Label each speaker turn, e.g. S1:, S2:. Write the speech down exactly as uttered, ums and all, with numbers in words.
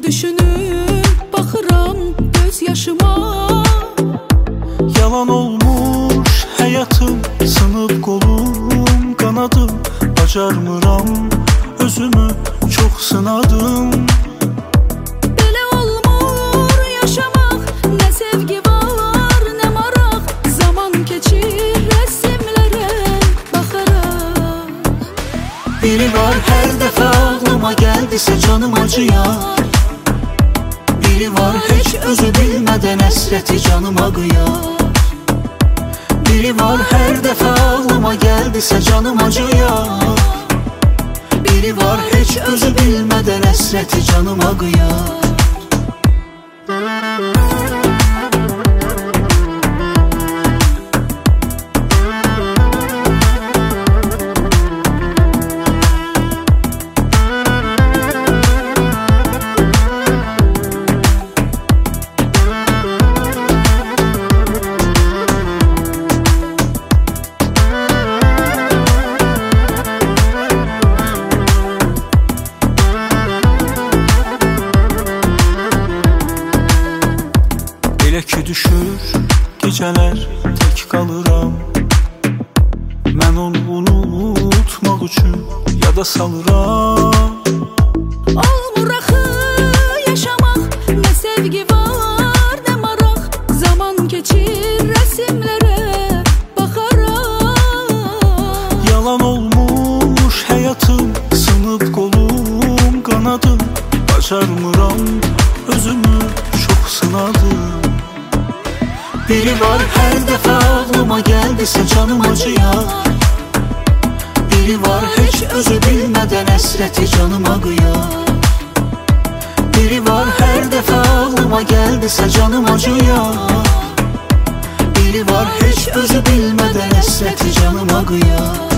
S1: düşünüp baxıram göz yaşıma.
S2: Yalan olmuş həyatım, sınıb qolum, qanadım. Bacarmıram özümü, çox sınadım.
S1: Belə olmur yaşamaq, nə sevgi var, nə maraq. Zaman keçir rəsmlərə baxaraq.
S2: Biri var hər dəfə ağlıma gəldisə canım acıyar. Biri var heç özü bilmədən həsrəti canıma qıyar. Biri var hər dəfə ağlıma gəldisə canım acıyar. Biri var heç özü bilmədən həsrəti canıma qıyar. Elə ki düşür gecələr, tək qalıram. Mən onu unutmaq üçün yada salıram.
S1: Olmur axı yaşamaq, nə sevgi var, nə maraq. Zaman keçir rəsmlərə baxaraq.
S2: Yalan olmuş həyatım, sınıb qolum, qanadım. Bacarmıram özümü, çox sınadım. Biri var hər dəfə ağlıma gəldisə canım acıyar. Biri var heç özü bilmədən həsrəti canıma qıyar. Biri var hər dəfə ağlıma gəldisə canım acıyar. Biri var heç özü bilmədən həsrəti canıma qıyar.